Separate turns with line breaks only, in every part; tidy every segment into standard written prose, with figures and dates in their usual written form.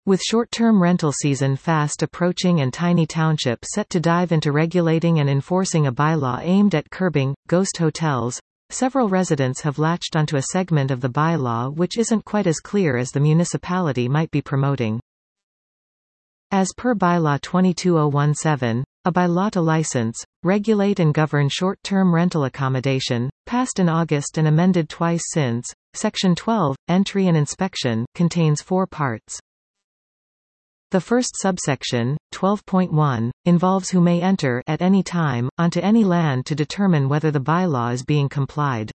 With short-term rental season fast approaching and Tiny Township set to dive into regulating and enforcing a bylaw aimed at curbing ghost hotels, several residents have latched onto a segment of the bylaw which isn't quite as clear as the municipality might be promoting. As per Bylaw 22017, a bylaw to license, regulate and govern short-term rental accommodation, passed in August and amended twice since, Section 12, Entry and Inspection, contains 4 parts. The first subsection, 12.1, involves who may enter at any time onto any land to determine whether the bylaw is being complied.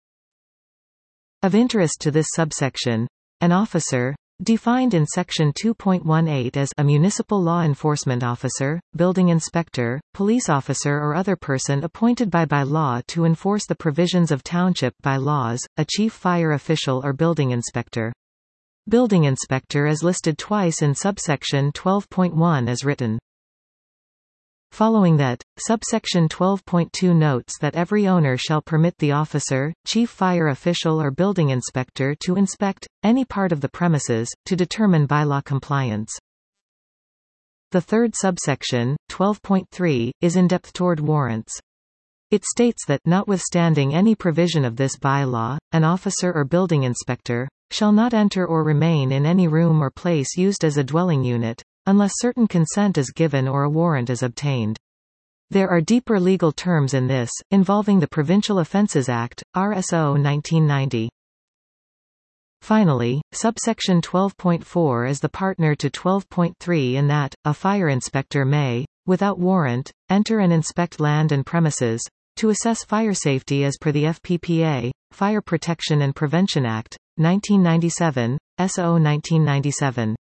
Of interest to this subsection, an officer, defined in Section 2.18 as a municipal law enforcement officer, building inspector, police officer or other person appointed by law to enforce the provisions of township bylaws, a chief fire official or building inspector. Building inspector is listed twice in subsection 12.1 as written. Following that, subsection 12.2 notes that every owner shall permit the officer, chief fire official or building inspector to inspect any part of the premises, to determine bylaw compliance. The third subsection, 12.3, is in depth toward warrants. It states that, notwithstanding any provision of this bylaw, an officer or building inspector shall not enter or remain in any room or place used as a dwelling unit, unless certain consent is given or a warrant is obtained. There are deeper legal terms in this, involving the Provincial Offences Act, RSO 1990. Finally, subsection 12.4 is the partner to 12.3 in that, a fire inspector may, without warrant, enter and inspect land and premises, to assess fire safety as per the FPPA, Fire Protection and Prevention Act, 1997, SO 1997.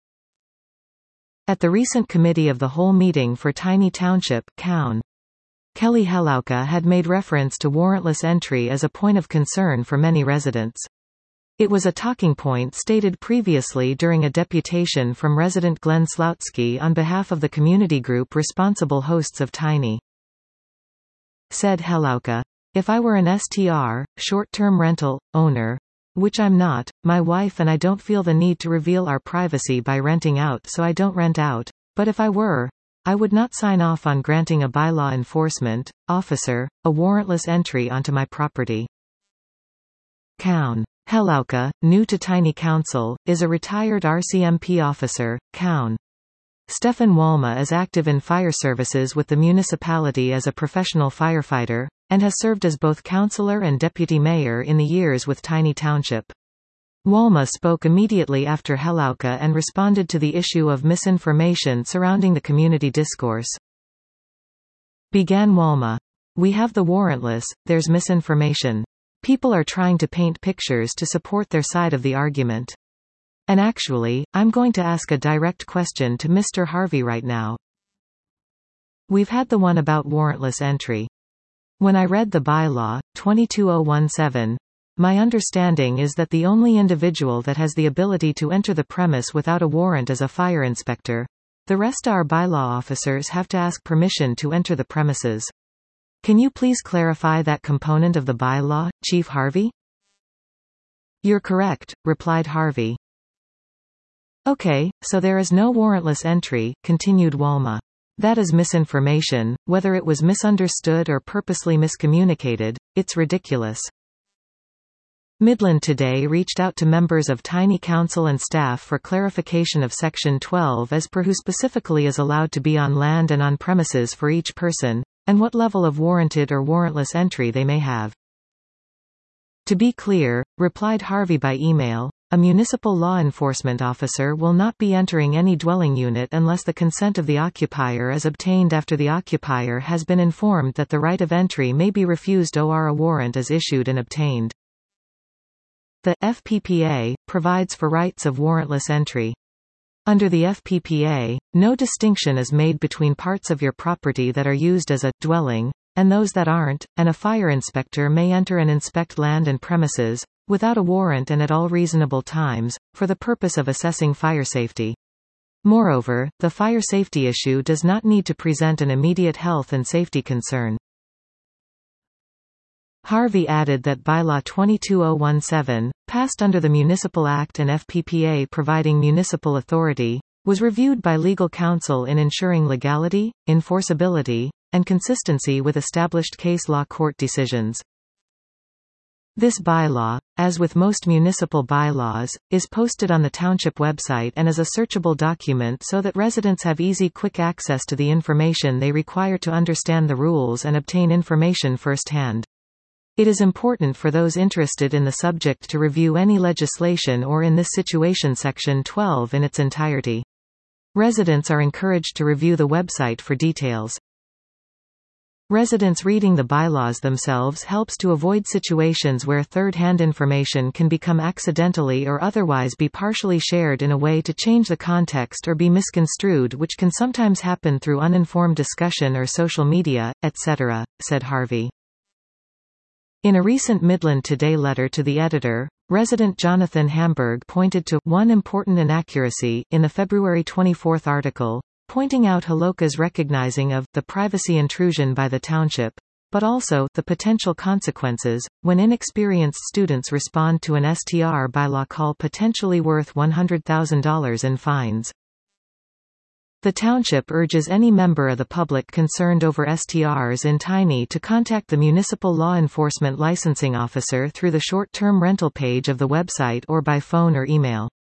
At the recent Committee of the Whole meeting for Tiny Township, COWN, Kelly Helauka had made reference to warrantless entry as a point of concern for many residents. It was a talking point stated previously during a deputation from resident Glenn Slautsky on behalf of the community group responsible hosts of Tiny. Said Helauka, "If I were an STR, short-term rental, owner, which I'm not, my wife and I don't feel the need to reveal our privacy by renting out, so I don't rent out, but if I were, I would not sign off on granting a bylaw enforcement officer a warrantless entry onto my property." COWN. Helauka, new to Tiny Council, is a retired RCMP officer, COWN. Stefan Walma is active in fire services with the municipality as a professional firefighter, and has served as both councillor and deputy mayor in the years with Tiny Township. Walma spoke immediately after Helauka and responded to the issue of misinformation surrounding the community discourse. Began Walma. "We have the warrantless, there's misinformation. People are trying to paint pictures to support their side of the argument. And actually, I'm going to ask a direct question to Mr. Harvey right now. We've had the one about warrantless entry. When I read the bylaw, 22017, my understanding is that the only individual that has the ability to enter the premise without a warrant is a fire inspector. The rest our bylaw officers have to ask permission to enter the premises. Can you please clarify that component of the bylaw, Chief Harvey?" "You're correct," replied Harvey. "Okay, so there is no warrantless entry," continued Walma. "That is misinformation, whether it was misunderstood or purposely miscommunicated, it's ridiculous." Midland Today reached out to members of Tiny Council and staff for clarification of Section 12 as per who specifically is allowed to be on land and on premises for each person, and what level of warranted or warrantless entry they may have. "To be clear," replied Harvey by email, "a municipal law enforcement officer will not be entering any dwelling unit unless the consent of the occupier is obtained after the occupier has been informed that the right of entry may be refused or a warrant is issued and obtained." The FPPA provides for rights of warrantless entry. Under the FPPA, no distinction is made between parts of your property that are used as a dwelling and those that aren't, and a fire inspector may enter and inspect land and premises without a warrant and at all reasonable times, for the purpose of assessing fire safety. Moreover, the fire safety issue does not need to present an immediate health and safety concern. Harvey added that Bylaw 22017, passed under the Municipal Act and FPPA providing municipal authority, was reviewed by legal counsel in ensuring legality, enforceability, and consistency with established case law court decisions. This bylaw, as with most municipal bylaws, is posted on the township website and is a searchable document so that residents have easy quick access to the information they require to understand the rules and obtain information firsthand. It is important for those interested in the subject to review any legislation or in this situation Section 12 in its entirety. Residents are encouraged to review the website for details. Residents reading the bylaws themselves helps to avoid situations where third-hand information can become accidentally or otherwise be partially shared in a way to change the context or be misconstrued, which can sometimes happen through uninformed discussion or social media, etc., said Harvey. In a recent Midland Today letter to the editor, resident Jonathan Hamburg pointed to one important inaccuracy in the February 24 article, pointing out Holoca's recognizing of the privacy intrusion by the township, but also the potential consequences when inexperienced students respond to an STR bylaw call potentially worth $100,000 in fines. The township urges any member of the public concerned over STRs in Tiny to contact the municipal law enforcement licensing officer through the short-term rental page of the website or by phone or email.